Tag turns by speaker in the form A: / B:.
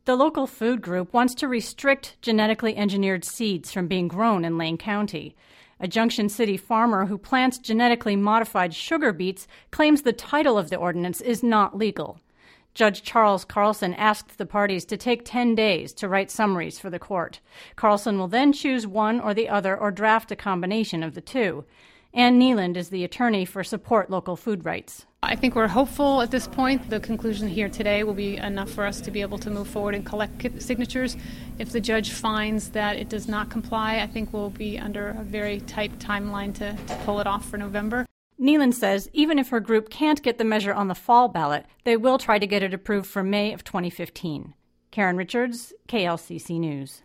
A: The local food group wants to restrict genetically engineered seeds from being grown in Lane County. A Junction City farmer who plants genetically modified sugar beets claims the title of the ordinance is not legal. Judge Charles Carlson asked the parties to take 10 days to write summaries for the court. Carlson will then choose one or the other or draft a combination of the two. Ann Neeland is the attorney for Support Local Food Rights.
B: I think we're hopeful at this point. The conclusion here today will be enough for us to be able to move forward and collect signatures. If the judge finds that it does not comply, I think we'll be under a very tight timeline to pull it off for November.
A: Neeland says even if her group can't get the measure on the fall ballot, they will try to get it approved for May of 2015. Karen Richards, KLCC News.